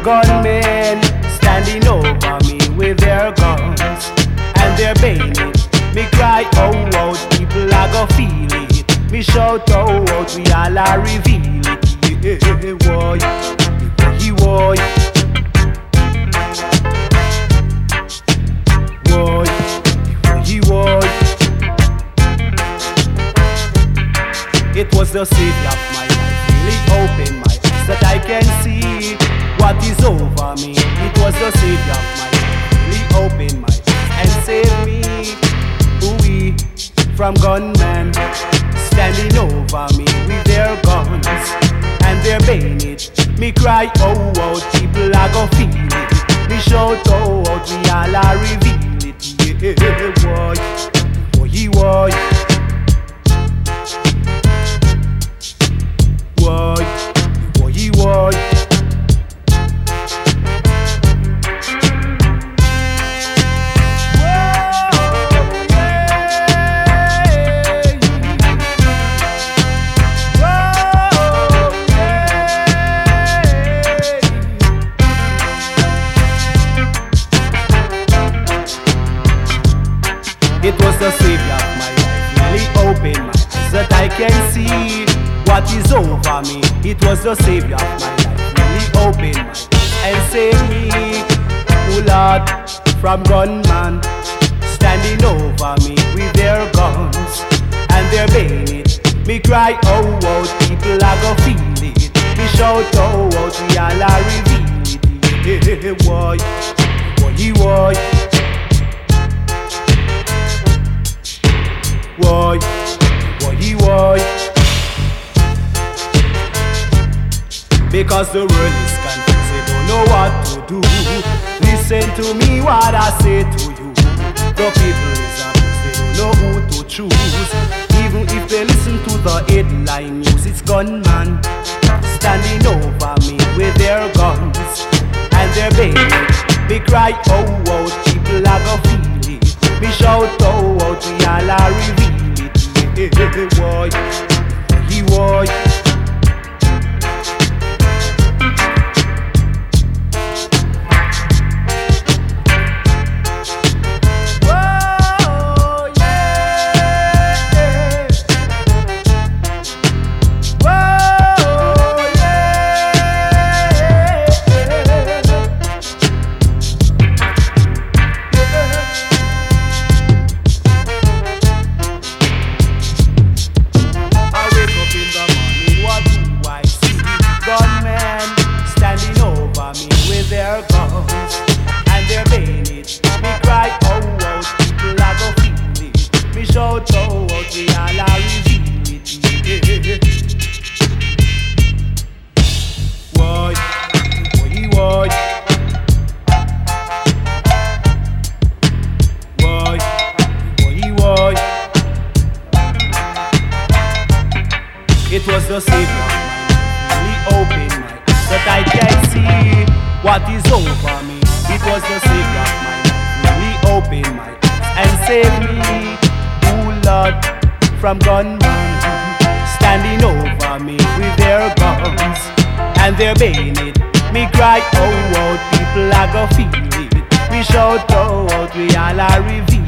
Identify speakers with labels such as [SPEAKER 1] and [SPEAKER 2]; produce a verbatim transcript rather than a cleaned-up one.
[SPEAKER 1] Gunmen standing over me with their guns and their bayonets. Me cry, oh, out, people I go feel it. Me shout, oh, out, we all a reveal it. Yeah, boy, he boy, boy, he boy. It was the savior of my life, really opened my eyes that I can see what is over me. It was the savior of my life, really opened my eyes and saved me. Ooh, from gunmen standing over me with their guns and their bayonets. Me cry, oh, out, people I go feel it. Me shout, oh, out, we all a reveal it. Yeah, boy, boy, boy, boy, boy, boy. It was the savior of my life, really opened my eyes that I can see what is over me. It was the savior of my life, really opened my eyes and saved me. Oh Lord, from gunmen standing over me with their guns and their bayonets. Me cry, oh, out, people I go feel it. Me shout, oh, out, we all a reveal it. Yeah, boy, boy, boy. Why, why, why? Because the world is confused, they don't know what to do. Listen to me what I say to you. The people is abused, they don't know who to choose. Even if they listen to the headline news, it's gunmen standing over me with their guns and their bayonets. They cry, oh, out, people I go feel it. Me shout, oh, out, we all a reveal it. Yeah, boy, he boy. Whoa, yeah. Whoa, yeah. I wake up in the morning, what do I see? Gunmen standing over me with their guns and their bayonets. Me cry, oh, out, people I go feel it. Me shout, oh, out, we all a reveal it. Yeah. Why, why, why? Why, why, why? It was the savior of my life, really opened my eyes that I can see what is over me. It was the savior of my life, really opened my eyes and saved me. Oh Lord, from gunmen standing over me with their guns and their bayonet. Me cry, oh, out, people I go feel it. Me shout, oh, out, we all a reveal